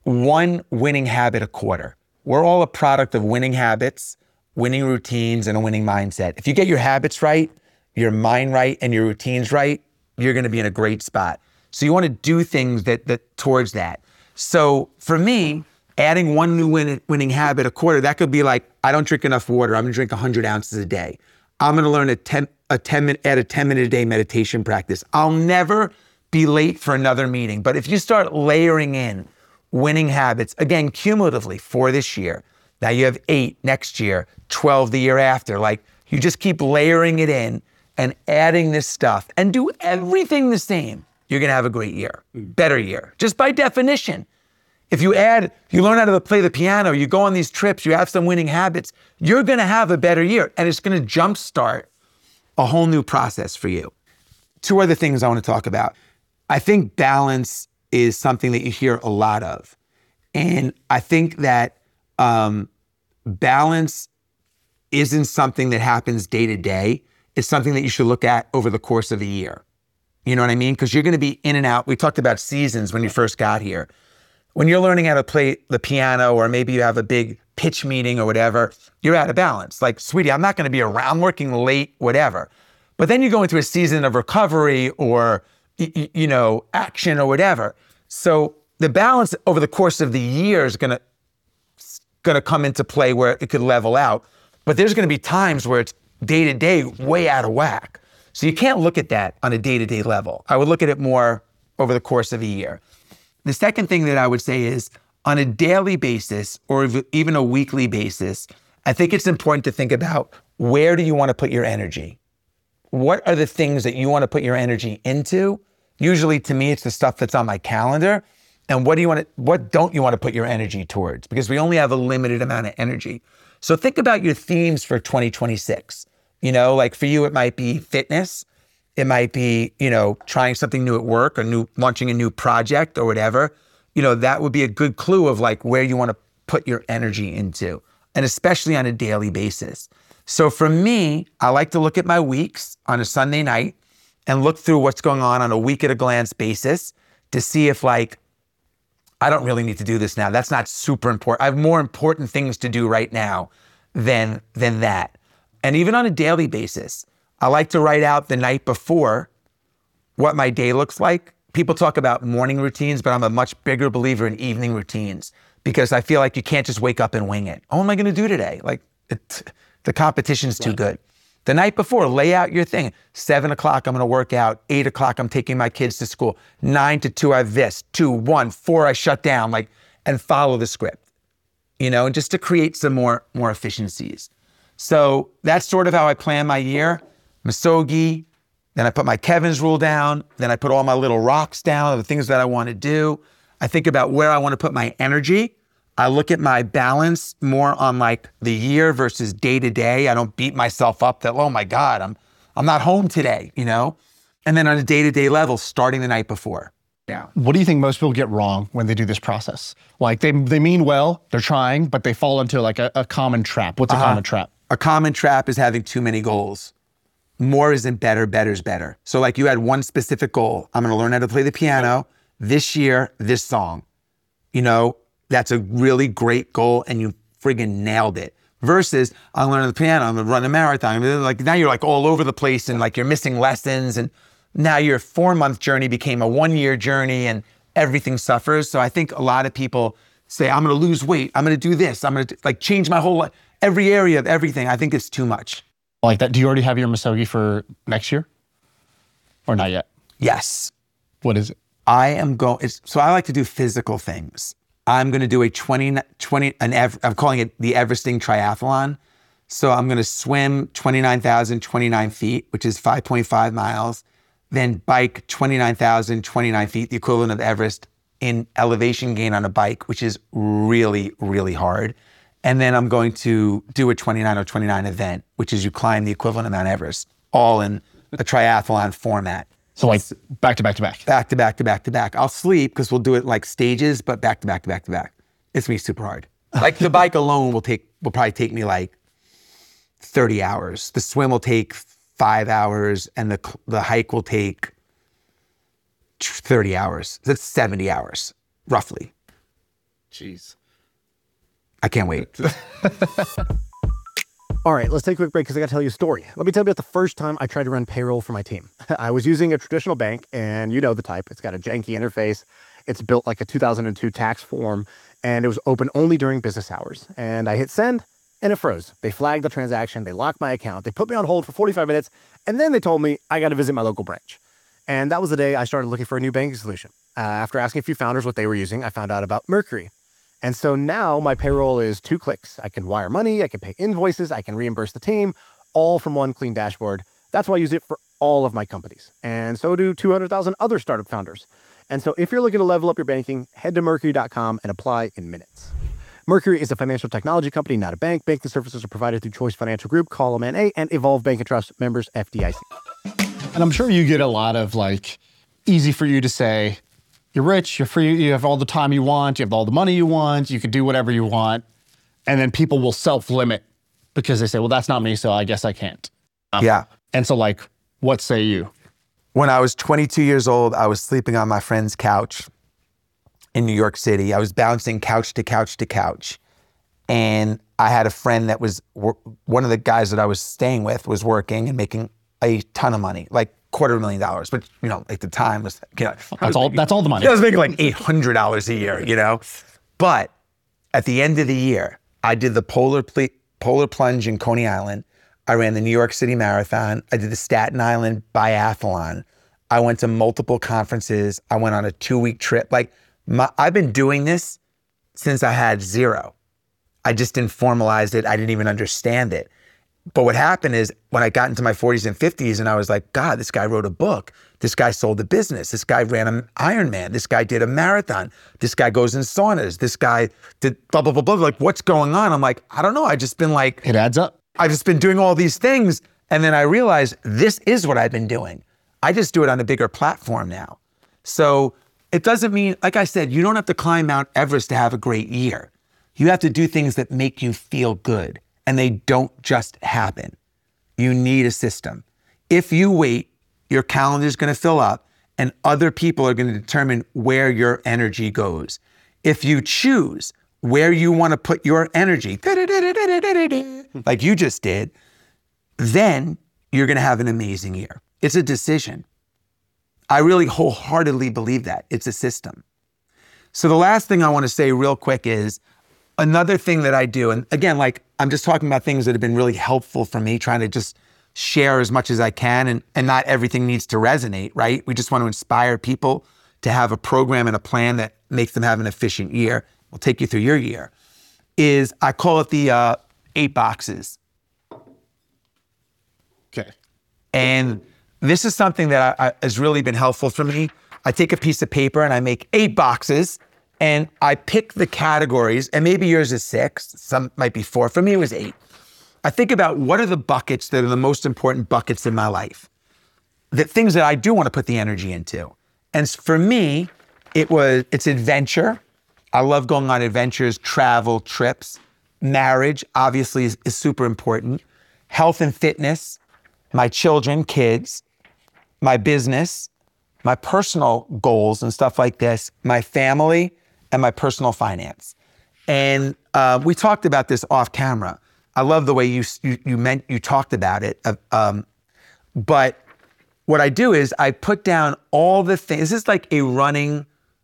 one winning habit a quarter. We're all a product of winning habits, winning routines, and a winning mindset. If you get your habits right, your mind right, and your routines right, you're gonna be in a great spot. So you wanna do things that, that towards that. So for me, adding one new win, winning habit a quarter, that could be like, I don't drink enough water, I'm gonna drink one hundred ounces a day. I'm gonna learn a ten, a ten minute, add a ten minute a day meditation practice. I'll never be late for another meeting. But if you start layering in winning habits, again, cumulatively for this year, now you have eight next year, twelve the year after, like you just keep layering it in and adding this stuff and do everything the same, you're gonna have a great year, better year, just by definition. If you add, you learn how to play the piano, you go on these trips, you have some winning habits, you're gonna have a better year and it's gonna jumpstart a whole new process for you. Two other things I wanna talk about. I think balance is something that you hear a lot of. And I think that um, balance isn't something that happens day to day. It's something that you should look at over the course of a year. You know what I mean? Because you're gonna be in and out. We talked about seasons when you first got here. When you're learning how to play the piano, or maybe you have a big pitch meeting or whatever, you're out of balance. Like, sweetie, I'm not gonna be around, I'm working late, whatever. But then you go into a season of recovery or you know, action or whatever. So the balance over the course of the year is gonna, gonna come into play where it could level out. But there's gonna be times where it's day to day way out of whack. So you can't look at that on a day-to-day level. I would look at it more over the course of a year. The second thing that I would say is on a daily basis or even a weekly basis, I think it's important to think about where do you wanna put your energy? What are the things that you wanna put your energy into? Usually to me, it's the stuff that's on my calendar. And what do you want to, what don't you want to put your energy towards? Because we only have a limited amount of energy. So think about your themes for twenty twenty-six. You know, like for you, it might be fitness. It might be, you know, trying something new at work or new, launching a new project or whatever. You know, that would be a good clue of like where you want to put your energy into, and especially on a daily basis. So for me, I like to look at my weeks on a Sunday night and look through what's going on on a week at a glance basis to see if like, I don't really need to do this now. That's not super important. I have more important things to do right now than, than that. And even on a daily basis, I like to write out the night before what my day looks like. People talk about morning routines, but I'm a much bigger believer in evening routines because I feel like you can't just wake up and wing it. Oh, what am I gonna do today? Like, it, the competition's too good. The night before, lay out your thing. Seven o'clock, I'm gonna work out. Eight o'clock, I'm taking my kids to school. Nine to two, I have this. Two, one, four, I shut down. Like, and follow the script, you know, and just to create some more, more efficiencies. So that's sort of how I plan my year. Misogi, then I put my Kevin's rule down. Then I put all my little rocks down, the things that I want to do. I think about where I want to put my energy. I look at my balance more on like the year versus day to day. I don't beat myself up that, oh my God, I'm I'm not home today, you know? And then on a day-to-day level, starting the night before. Yeah. What do you think most people get wrong when they do this process? Like they they mean well, they're trying, but they fall into like a, a common trap. What's a Uh-huh. common trap? A common trap is having too many goals. More isn't better, better's better. So like you had one specific goal. I'm gonna learn how to play the piano this year, this song. You know, that's a really great goal and you friggin' nailed it. Versus, I'm learning the piano, I'm gonna run a marathon. Like now you're like all over the place and like you're missing lessons and now your four month journey became a one year journey and everything suffers. So I think a lot of people say, I'm gonna lose weight, I'm gonna do this, I'm gonna like change my whole life, every area of everything. I think it's too much. Like that, do you already have your Misogi for next year? Or not yet? Yes. What is it? I am going, it's, so I like to do physical things. I'm going to do a twenty, twenty, an Ev, I'm calling it the Everesting Triathlon. So I'm going to swim twenty-nine thousand twenty-nine feet, which is five point five miles, then bike twenty-nine thousand twenty-nine feet, the equivalent of Everest in elevation gain on a bike, which is really, really hard. And then I'm going to do a twenty-nine oh twenty-nine event, which is you climb the equivalent of Mount Everest, all in a triathlon format. So like back to back to back. Back to back to back to back. I'll sleep because we'll do it like stages, but back to back to back to back. It's gonna be super hard. Like the bike alone will take, will probably take me like thirty hours. The swim will take five hours and the the hike will take thirty hours. That's seventy hours, roughly. Jeez. I can't wait. All right, let's take a quick break because I got to tell you a story. Let me tell you about the first time I tried to run payroll for my team. I was using a traditional bank, and you know the type. It's got a janky interface. It's built like a two thousand two tax form, and it was open only during business hours. And I hit send, and it froze. They flagged the transaction. They locked my account. They put me on hold for forty-five minutes, and then they told me I got to visit my local branch. And that was the day I started looking for a new banking solution. Uh, after asking a few founders what they were using, I found out about Mercury. And so now my payroll is two clicks. I can wire money, I can pay invoices, I can reimburse the team, all from one clean dashboard. That's why I use it for all of my companies. And so do two hundred thousand other startup founders. And so if you're looking to level up your banking, head to mercury dot com and apply in minutes. Mercury is a financial technology company, not a bank. Banking services are provided through Choice Financial Group, call them N A, and Evolve Bank and Trust, members F D I C. And I'm sure you get a lot of like, easy for you to say, you're rich, you're free, you have all the time you want, you have all the money you want, you can do whatever you want. And then people will self-limit because they say, well, that's not me, so I guess I can't. Um, Yeah. And so like, what say you? When I was twenty-two years old, I was sleeping on my friend's couch in New York City. I was bouncing couch to couch to couch. And I had a friend that was, one of the guys that I was staying with was working and making a ton of money, like quarter of a million dollars. But, you know, at the time was, you know, That's all, that's all the money. I was making like eight hundred dollars a year, you know? But at the end of the year, I did the polar, ple- polar plunge in Coney Island. I ran the New York City Marathon. I did the Staten Island Biathlon. I went to multiple conferences. I went on a two-week trip. Like, my, I've been doing this since I had zero. I just didn't formalize it. I didn't even understand it. But what happened is when I got into my forties and fifties and I was like, God, this guy wrote a book. This guy sold a business. This guy ran an Ironman. This guy did a marathon. This guy goes in saunas. This guy did blah, blah, blah, blah. Like, what's going on? I'm like, I don't know. I just been like, It adds up. I've just been doing all these things. And then I realized this is what I've been doing. I just do it on a bigger platform now. So it doesn't mean, like I said, you don't have to climb Mount Everest to have a great year. You have to do things that make you feel good, and they don't just happen. You need a system. If you wait, your calendar is going to fill up, and other people are going to determine where your energy goes. If you choose where you want to put your energy, like you just did, then you're going to have an amazing year. It's a decision. I really wholeheartedly believe that. It's a system. So the last thing I want to say real quick is another thing that I do, and again, like I'm just talking about things that have been really helpful for me, trying to just share as much as I can, and, and not everything needs to resonate, right? We just want to inspire people to have a program and a plan that makes them have an efficient year. We'll take you through your year. Is I call it the uh, eight boxes. Okay. And this is something that I, I, has really been helpful for me. I take a piece of paper and I make eight boxes, and I pick the categories, and maybe yours is six, some might be four. For me, it was eight. I think about what are the buckets that are the most important buckets in my life, the things that I do want to put the energy into. And for me, it was, it's adventure. I love going on adventures, travel, trips. Marriage, obviously, is, is super important. Health and fitness, my children, kids, my business, my personal goals and stuff like this, my family, and my personal finance. And uh, we talked about this off camera. I love the way you you, you meant you talked about it. Uh, um, but what I do is I put down all the things. This is like a running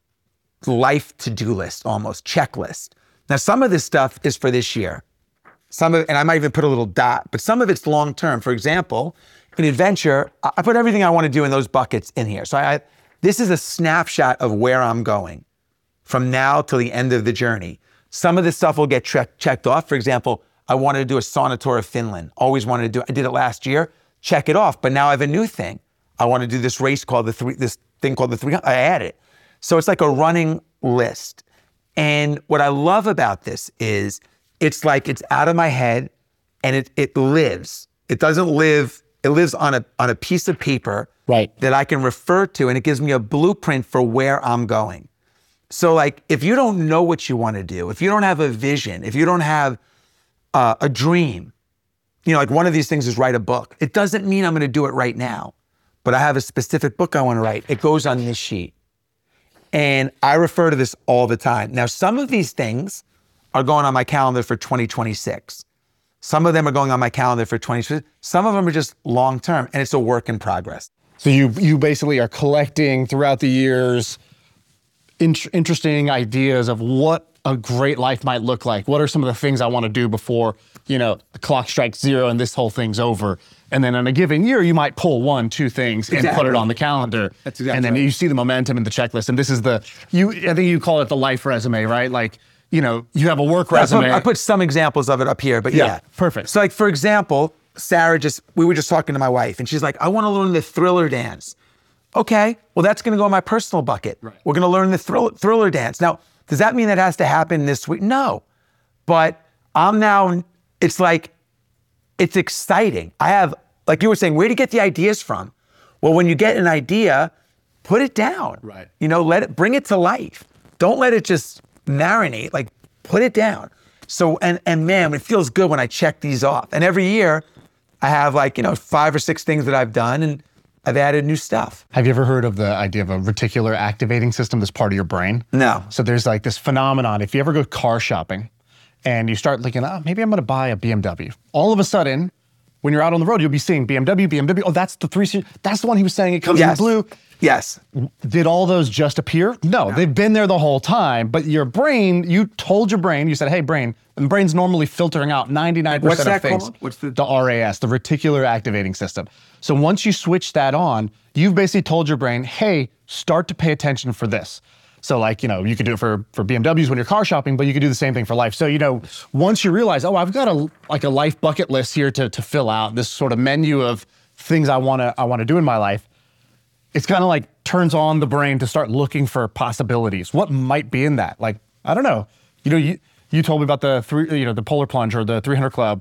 life to-do list, almost checklist. Now, some of this stuff is for this year. Some of, and I might even put a little dot, but some of it's long-term. For example, in adventure, I put everything I want to do in those buckets in here. So I, this is a snapshot of where I'm going from now till the end of the journey. Some of this stuff will get tre- checked off. For example, I wanted to do a sauna tour of Finland. Always wanted to do it. I did it last year. Check it off. But now I have a new thing. I want to do this race called the three, this thing called the three hundred. I added it. So it's like a running list. And what I love about this is it's like it's out of my head and it it lives. It doesn't live, it lives on a on a piece of paper Right. that I can refer to, and it gives me a blueprint for where I'm going. So like if you don't know what you want to do, if you don't have a vision, if you don't have uh, a dream, you know, like one of these things is write a book. It doesn't mean I'm going to do it right now, but I have a specific book I want to write. It goes on this sheet. And I refer to this all the time. Now, some of these things are going on my calendar for twenty twenty-six. Some of them are going on my calendar for twenty twenty-six. Some of them are just long-term, and it's a work in progress. So you you basically are collecting throughout the years int- interesting ideas of what a great life might look like. What are some of the things I want to do before, you know, the clock strikes zero and this whole thing's over? And then in a given year, you might pull one, two things and Exactly. put it on the calendar. That's exactly And then right. you see the momentum in the checklist. And this is the, you. I think you call it the life resume, right? Like, you know, you have a work I resume. put, I put some examples of it up here, but yeah. Yeah, perfect. So like, for example, Sarah just, we were just talking to my wife and she's like, I want to learn the thriller dance. Okay, well, that's going to go in my personal bucket. Right. We're going to learn the thriller, thriller dance. Now, does that mean that has to happen this week? No, but I'm now, it's like, it's exciting. I have, like you were saying, where to get the ideas from? Well, when you get an idea, put it down. Right. You know, let it, bring it to life. Don't let it just marinate, like put it down. So, and and man, it feels good when I check these off. And every year I have like, you know, five or six things that I've done and I've added new stuff. Have you ever heard of the idea of a reticular activating system that's part of your brain? No. So there's like this phenomenon. If you ever go car shopping and you start thinking, oh, maybe I'm going to buy a B M W. All of a sudden, when you're out on the road, you'll be seeing B M W, B M W. Oh, that's the three series. That's the one he was saying. It comes Yes. in blue. Yes. Did all those just appear? No, they've been there the whole time. But your brain, you told your brain, you said, hey, brain, and the brain's normally filtering out ninety-nine percent What's that of things. called? What's the- the R A S, the reticular activating system. So once you switch that on, you've basically told your brain, hey, start to pay attention for this. So like, you know, you could do it for, for B M Ws when you're car shopping, but you could do the same thing for life. So, you know, once you realize, oh, I've got a like a life bucket list here to, to fill out, this sort of menu of things I wanna I wanna do in my life, it's kind of like turns on the brain to start looking for possibilities. What might be in that? Like, I don't know. You know, you you told me about the three, you know, the Polar Plunge or the three hundred Club.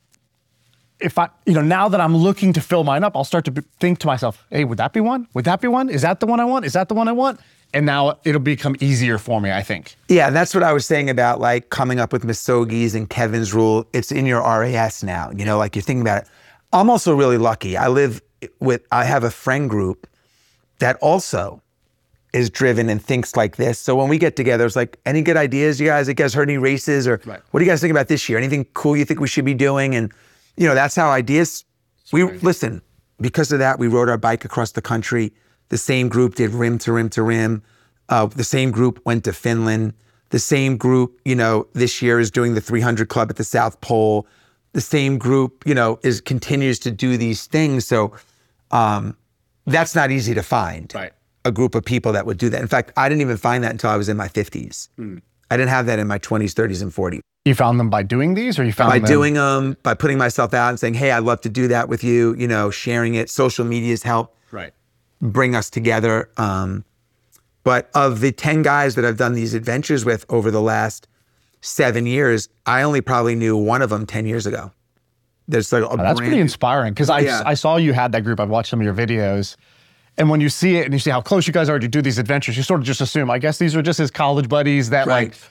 If I, you know, now that I'm looking to fill mine up, I'll start to be, think to myself, hey, would that be one? Would that be one? Is that the one I want? Is that the one I want? and now it'll become easier for me, I think. Yeah, that's what I was saying about like coming up with Misogi's and Kevin's Rule. It's in your R A S now, you know, like you're thinking about it. I'm also really lucky. I live with, I have a friend group that also is driven and thinks like this. So when we get together, it's like, any good ideas, you guys? You guys heard any races? Or right. What do you guys think about this year? Anything cool you think we should be doing? And, you know, that's how ideas, we, listen, because of that, we rode our bike across the country. The same group did rim to rim to rim. Uh, the same group went to Finland. The same group, you know, this year is doing the three hundred Club at the South Pole. The same group, you know, is continues to do these things. So um, that's not easy to find. Right. A group of people that would do that. In fact, I didn't even find that until I was in my fifties. Mm. I didn't have that in my twenties, thirties, and forties. You found them by doing these, or you found by them... doing them, by putting myself out and saying, hey, I'd love to do that with you, you know, sharing it. Social media's help right. bring us together. Um, but of the ten guys that I've done these adventures with over the last seven years, I only probably knew one of them ten years ago. There's like a oh, that's brand- pretty inspiring, because I, yeah. I saw you had that group. I've watched some of your videos. And when you see it and you see how close you guys are to do these adventures, you sort of just assume, I guess these are just his college buddies that Right. like,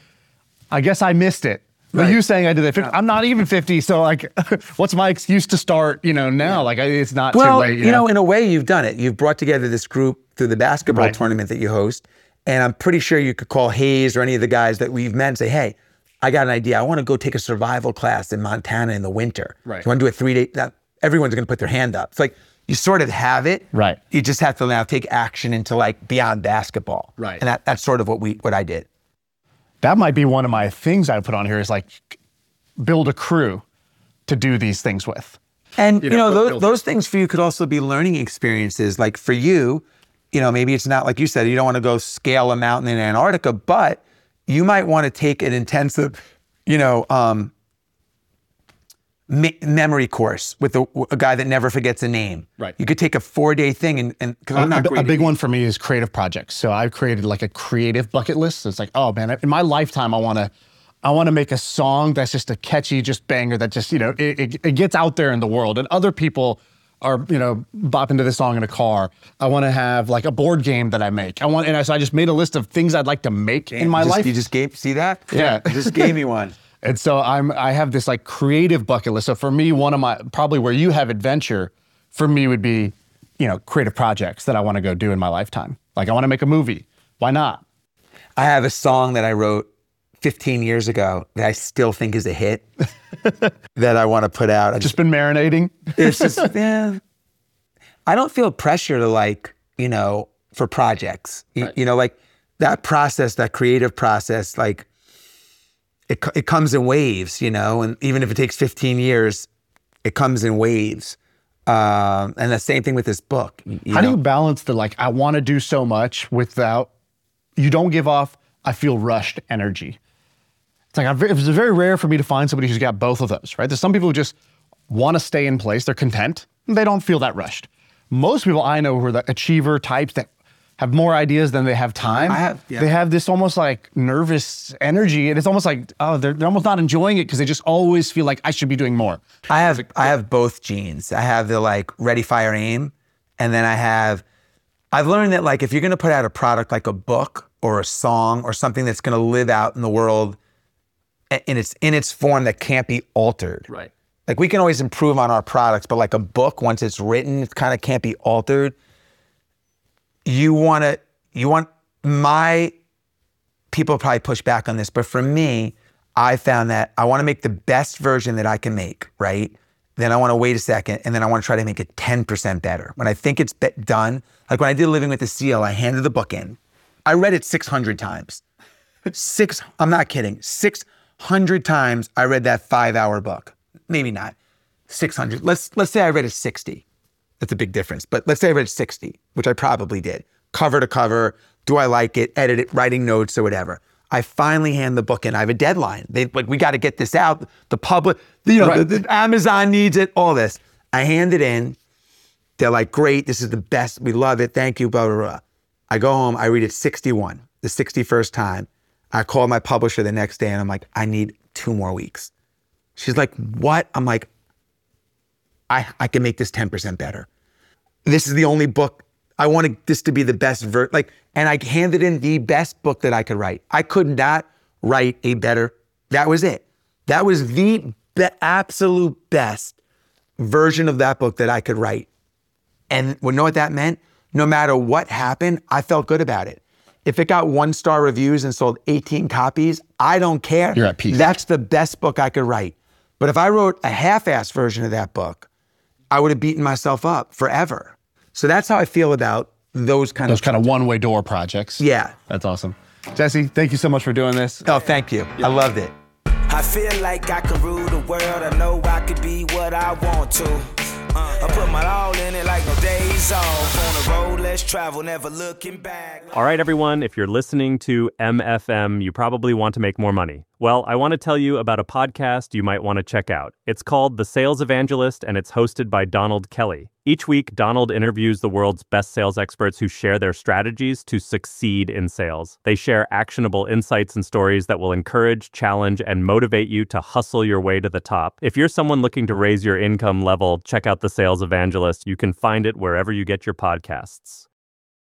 I guess I missed it. But Right. you saying I did it, I'm not even fifty, so like, what's my excuse to start, you know, now? Like, I- it's not Well, too late. you know, in a way you've done it. You've brought together this group through the basketball Right. tournament that you host. And I'm pretty sure you could call Hayes or any of the guys that we've met and say, hey, I got an idea. I want to go take a survival class in Montana in the winter. Right. You want to do a three day, now, everyone's going to put their hand up. It's like, you sort of have it. Right. You just have to now take action into like beyond basketball. Right. And that, that's sort of what we, what I did. That might be one of my things I put on here is like, build a crew to do these things with. And, you, You know, know, those, build- those things for you could also be learning experiences. Like for you, you know, maybe it's not like you said, you don't want to go scale a mountain in Antarctica, but you might want to take an intensive, you know, um, me- memory course with a, a guy that never forgets a name. Right. You could take a four day thing and, and cause I'm not a, great a at big names. one for me is creative projects. So I've created like a creative bucket list. It's like, oh man, in my lifetime, I want to, I want to make a song that's just a catchy, just banger that just, you know, it, it, it gets out there in the world and other people are, you know, bopping to this song in a car. I want to have like a board game that I make. I want, and I, so I just made a list of things I'd like to make in my Just- life. You just gave, see that? Yeah. You just gave me one. And so I'm, I have this like creative bucket list. So for me, one of my, probably where you have adventure, for me would be, you know, creative projects that I want to go do in my lifetime. Like I want to make a movie. Why not? I have a song that I wrote fifteen years ago that I still think is a hit that I want to put out. I Just been marinating. It's just, yeah. I don't feel pressure to like, you know, for projects. You, Right. you know, like that process, that creative process, like it, co- it comes in waves, you know, and even if it takes fifteen years, it comes in waves. Um, and the same thing with this book. y- you How do know? you balance the like, I want to do so much without, you don't give off, I feel rushed energy. It's like, I've, it's very rare for me to find somebody who's got both of those, right? There's some people who just want to stay in place, they're content, and they don't feel that rushed. Most people I know who are the achiever types that have more ideas than they have time. I have, yeah. They have this almost like nervous energy, and it's almost like, oh, they're, they're almost not enjoying it because they just always feel like I should be doing more. I have I have both genes. I have the like ready, fire, aim, and then I have. I've learned that like if you're going to put out a product like a book or a song or something that's going to live out in the world in its in its form that can't be altered. Right. Like we can always improve on our products, but like a book, once it's written, it kind of can't be altered. You want to. You want my people probably push back on this, but for me, I found that I want to make the best version that I can make, right? Then I want to wait a second, and then I want to try to make it ten percent better. When I think it's be- done, like when I did Living with the Seal, I handed the book in. I read it six hundred times. Six, I'm not kidding, six hundred times I read that five-hour book. Maybe not, six hundred. Let's, let's say I read it sixty. That's a big difference, but let's say I read sixty, which I probably did. Cover to cover, do I like it, edit it, writing notes or whatever. I finally hand the book in. I have a deadline. They like, we got to get this out. The public, you know, Right. the, the Amazon needs it, all this. I hand it in. They're like, great, this is the best. We love it. Thank you, blah, blah, blah. I go home, I read it sixty-one, the sixty-first time. I call my publisher the next day and I'm like, I need two more weeks. She's like, what? I'm like, I, I can make this ten percent better. This is the only book I wanted this to be the best ver like, and I handed in the best book that I could write. I could not write a better, that was it. That was the be- absolute best version of that book that I could write. And you know what that meant? No matter what happened, I felt good about it. If it got one star reviews and sold eighteen copies, I don't care. You're at peace. That's the best book I could write. But if I wrote a half-assed version of that book, I would have beaten myself up forever. So that's how I feel about those kind Those of kind of one-way door projects. Yeah. That's awesome. Jesse, thank you so much for doing this. Oh, thank you. I loved it. I feel like I could rule the world. I know I could be what I want to. Uh, I put my all in it like no days off. On the road, let's travel, never looking back. All right, everyone, if you're listening to M F M, you probably want to make more money. Well, I want to tell you about a podcast you might want to check out. It's called The Sales Evangelist, and it's hosted by Donald Kelly. Each week, Donald interviews the world's best sales experts who share their strategies to succeed in sales. They share actionable insights and stories that will encourage, challenge, and motivate you to hustle your way to the top. If you're someone looking to raise your income level, check out The Sales Evangelist. You can find it wherever you get your podcasts.